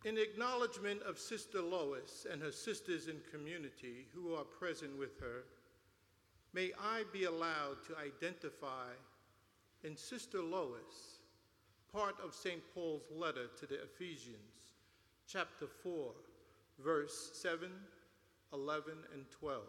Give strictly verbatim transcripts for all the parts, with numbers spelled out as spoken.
In acknowledgement of Sister Lois and her sisters in community who are present with her, may I be allowed to identify in Sister Lois part of Saint Paul's letter to the Ephesians, chapter four, verse seven, eleven, and twelve.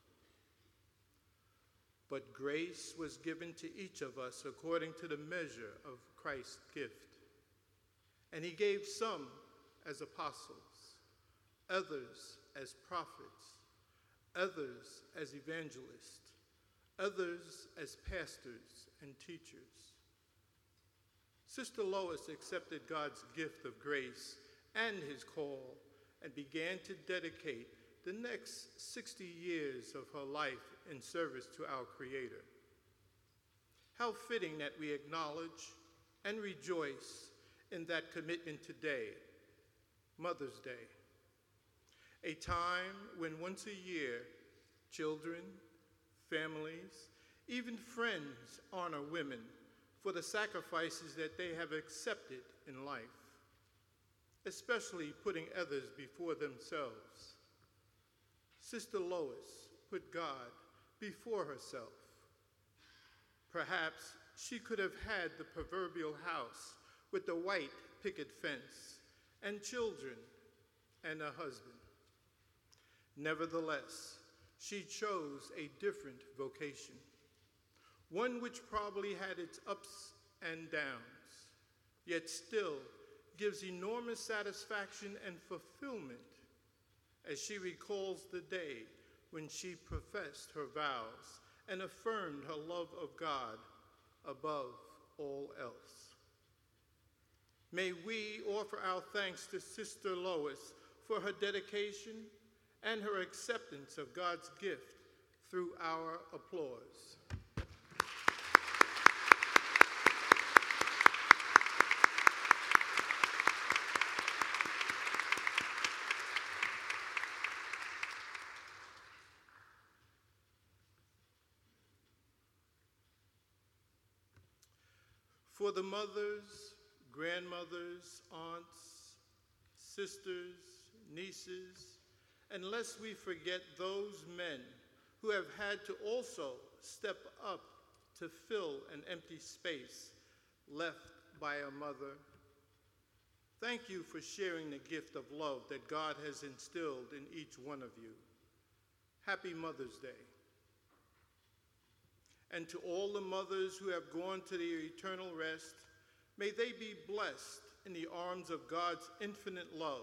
But grace was given to each of us according to the measure of Christ's gift. And he gave some as apostles, others as prophets, others as evangelists, others as pastors and teachers. Sister Lois accepted God's gift of grace and his call and began to dedicate the next sixty years of her life in service to our Creator. How fitting that we acknowledge and rejoice in that commitment today, Mother's Day, a time when once a year, children, families, even friends honor women for the sacrifices that they have accepted in life, especially putting others before themselves. Sister Lois put God before herself. Perhaps she could have had the proverbial house with the white picket fence and children and a husband. Nevertheless, she chose a different vocation, one which probably had its ups and downs, yet still gives enormous satisfaction and fulfillment as she recalls the day when she professed her vows and affirmed her love of God above all else. May we offer our thanks to Sister Lois for her dedication and her acceptance of God's gift through our applause. For the mothers, grandmothers, aunts, sisters, nieces, and lest we forget those men who have had to also step up to fill an empty space left by a mother. Thank you for sharing the gift of love that God has instilled in each one of you. Happy Mother's Day. And to all the mothers who have gone to their eternal rest, may they be blessed in the arms of God's infinite love.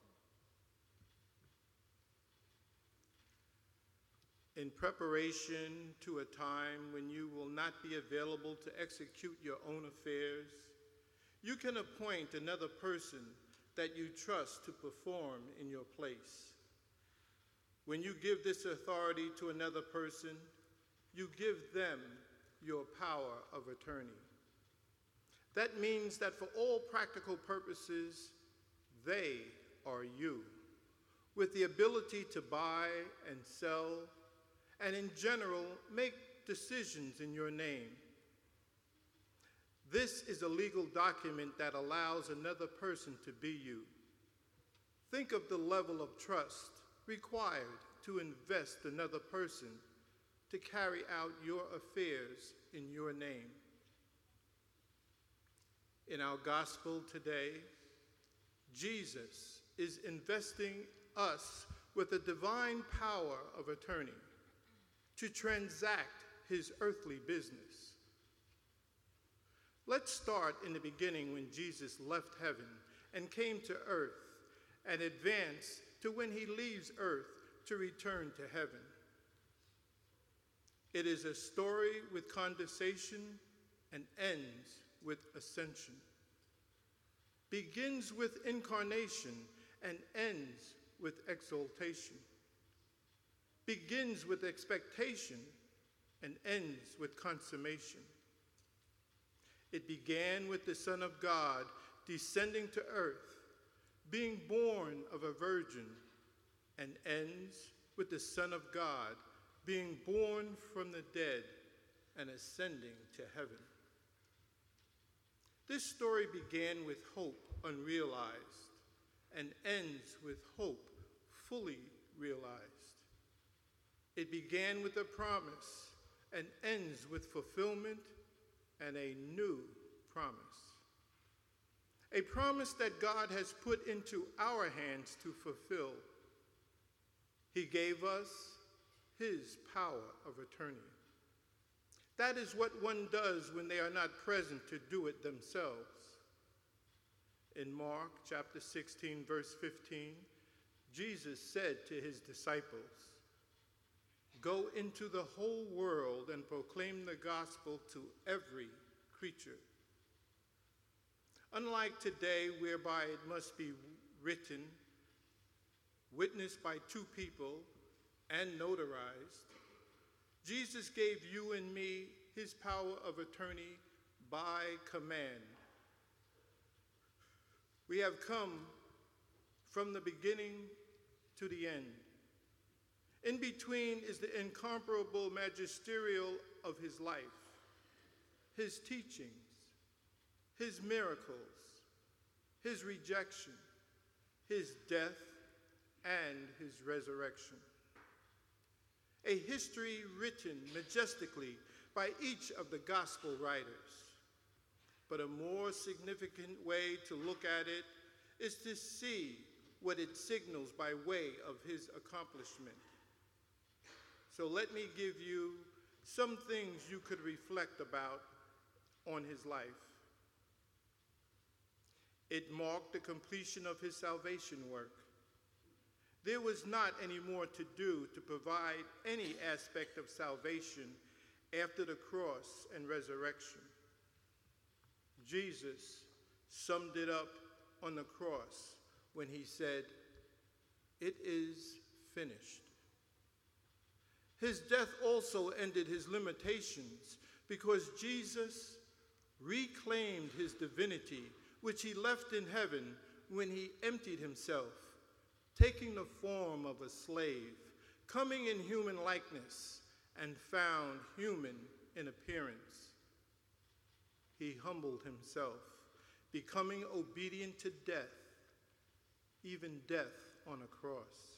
In preparation to a time when you will not be available to execute your own affairs, you can appoint another person that you trust to perform in your place. When you give this authority to another person, you give them your power of attorney. That means that for all practical purposes, they are you, with the ability to buy and sell, and in general, make decisions in your name. This is a legal document that allows another person to be you. Think of the level of trust required to invest another person to carry out your affairs in your name. In our gospel today, Jesus is investing us with the divine power of attorney to transact his earthly business. Let's start in the beginning when Jesus left heaven and came to earth, and advance to when he leaves earth to return to heaven. It is a story with condensation and ends with ascension. Begins with incarnation and ends with exaltation. Begins with expectation and ends with consummation. It began with the Son of God descending to earth, being born of a virgin, and ends with the Son of God being born from the dead and ascending to heaven. This story began with hope unrealized, and ends with hope fully realized. It began with a promise and ends with fulfillment and a new promise. A promise that God has put into our hands to fulfill. He gave us his power of attorney. That is what one does when they are not present to do it themselves. In Mark chapter sixteen, verse fifteen, Jesus said to his disciples, "Go into the whole world and proclaim the gospel to every creature." Unlike today, whereby it must be written, witnessed by two people, and notarized, Jesus gave you and me his power of attorney by command. We have come from the beginning to the end. In between is the incomparable magisterial of his life, his teachings, his miracles, his rejection, his death, and his resurrection. A history written majestically by each of the gospel writers. But a more significant way to look at it is to see what it signals by way of his accomplishment. So let me give you some things you could reflect about on his life. It marked the completion of his salvation work. There was not any more to do to provide any aspect of salvation after the cross and resurrection. Jesus summed it up on the cross when he said, "It is finished." His death also ended his limitations because Jesus reclaimed his divinity, which he left in heaven when he emptied himself, taking the form of a slave, coming in human likeness, and found human in appearance. He humbled himself, becoming obedient to death, even death on a cross.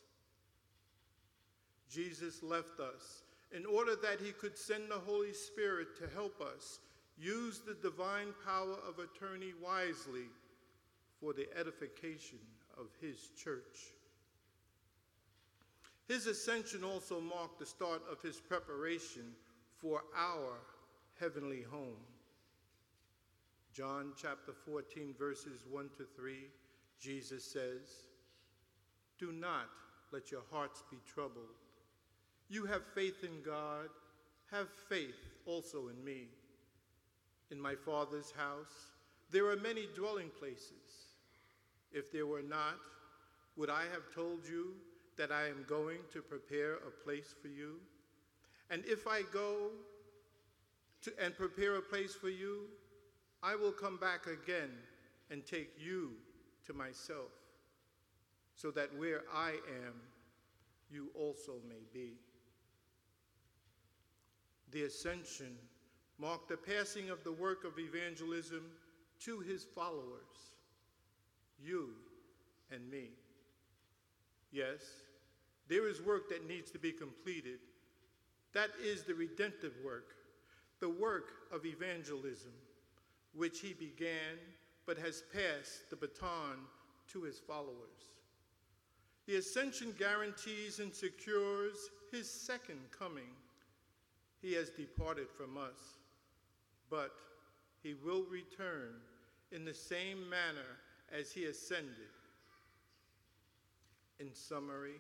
Jesus left us in order that he could send the Holy Spirit to help us use the divine power of attorney wisely for the edification of his church. His ascension also marked the start of his preparation for our heavenly home. John chapter fourteen, verses one to three, Jesus says, "Do not let your hearts be troubled. You have faith in God, have faith also in me. In my Father's house, there are many dwelling places. If there were not, would I have told you that I am going to prepare a place for you? And if I go to and prepare a place for you, I will come back again and take you to myself, so that where I am, you also may be." The ascension marked the passing of the work of evangelism to his followers, you and me. Yes, there is work that needs to be completed. That is the redemptive work, the work of evangelism, which he began but has passed the baton to his followers. The ascension guarantees and secures his second coming. He has departed from us, but he will return in the same manner as he ascended. In summary,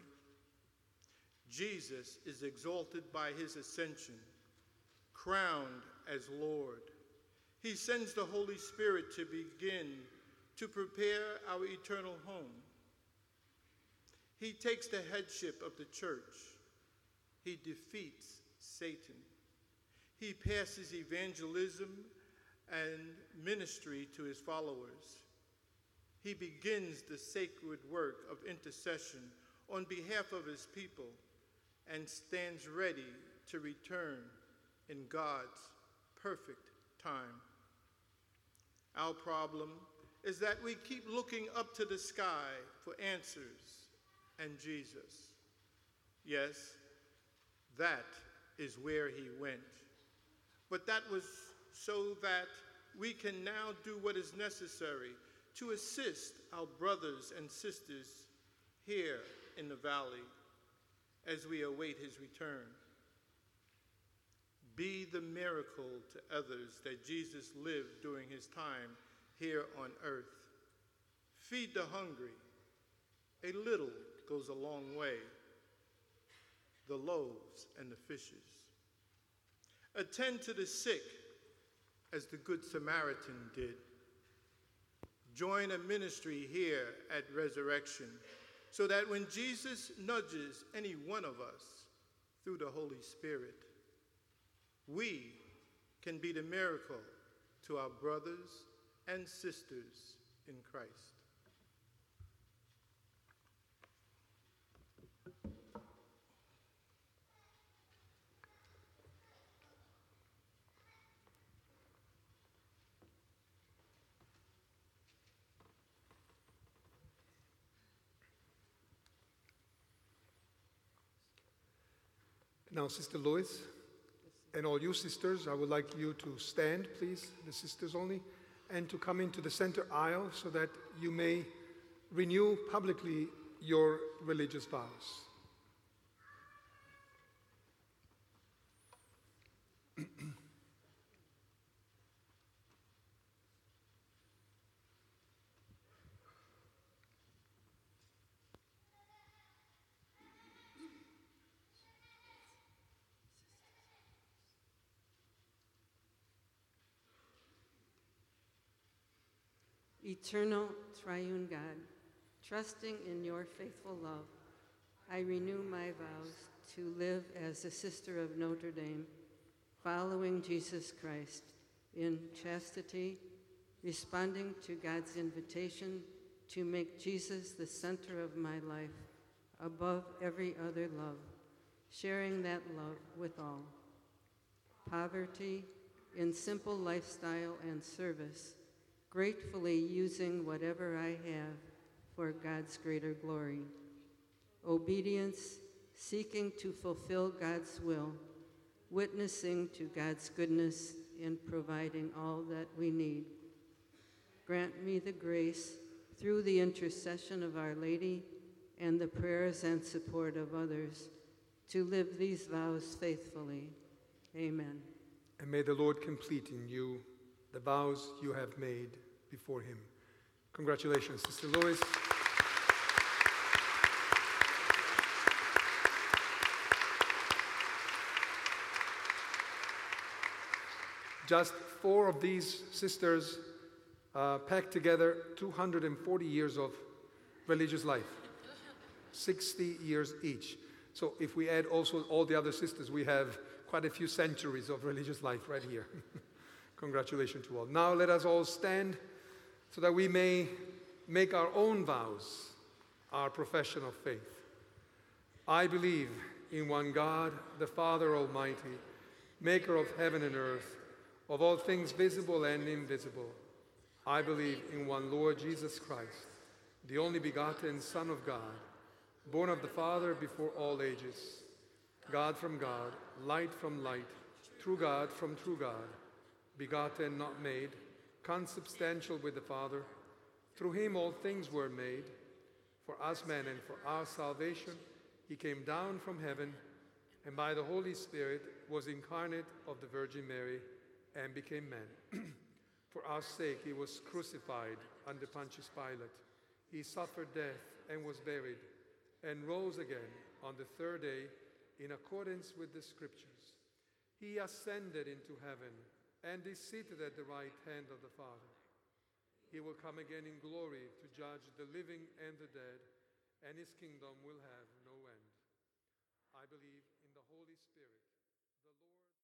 Jesus is exalted by his ascension, crowned as Lord. He sends the Holy Spirit to begin to prepare our eternal home. He takes the headship of the church. He defeats Satan. He passes evangelism and ministry to his followers. He begins the sacred work of intercession on behalf of his people and stands ready to return in God's perfect time. Our problem is that we keep looking up to the sky for answers and Jesus. Yes, that is where he went. But that was so that we can now do what is necessary to assist our brothers and sisters here in the valley as we await his return. Be the miracle to others that Jesus lived during his time here on earth. Feed the hungry. A little goes a long way. The loaves and the fishes. Attend to the sick as the Good Samaritan did. Join a ministry here at Resurrection so that when Jesus nudges any one of us through the Holy Spirit, we can be the miracle to our brothers and sisters in Christ. Now, Sister Lois, and all you sisters, I would like you to stand, please, the sisters only, and to come into the center aisle so that you may renew publicly your religious vows. Eternal triune God, trusting in your faithful love, I renew my vows to live as a sister of Notre Dame, following Jesus Christ in chastity, responding to God's invitation to make Jesus the center of my life, above every other love, sharing that love with all. Poverty in simple lifestyle and service, gratefully using whatever I have for God's greater glory. Obedience, seeking to fulfill God's will, witnessing to God's goodness in providing all that we need. Grant me the grace, through the intercession of Our Lady and the prayers and support of others, to live these vows faithfully. Amen. And may the Lord complete in you the vows you have made before him. Congratulations, Sister Lois. Just four of these sisters uh, packed together two hundred forty years of religious life, sixty years each. So if we add also all the other sisters, we have quite a few centuries of religious life right here. Congratulations to all. Now let us all stand so that we may make our own vows, our profession of faith. I believe in one God, the Father Almighty, maker of heaven and earth, of all things visible and invisible. I believe in one Lord Jesus Christ, the only begotten Son of God, born of the Father before all ages, God from God, light from light, true God from true God, begotten, not made, consubstantial with the Father. Through him all things were made. For us men and for our salvation, he came down from heaven, and by the Holy Spirit was incarnate of the Virgin Mary and became man. For our sake he was crucified under Pontius Pilate. He suffered death and was buried, and rose again on the third day in accordance with the Scriptures. He ascended into heaven and is seated at the right hand of the Father. He will come again in glory to judge the living and the dead, and his kingdom will have no end. I believe in the Holy Spirit.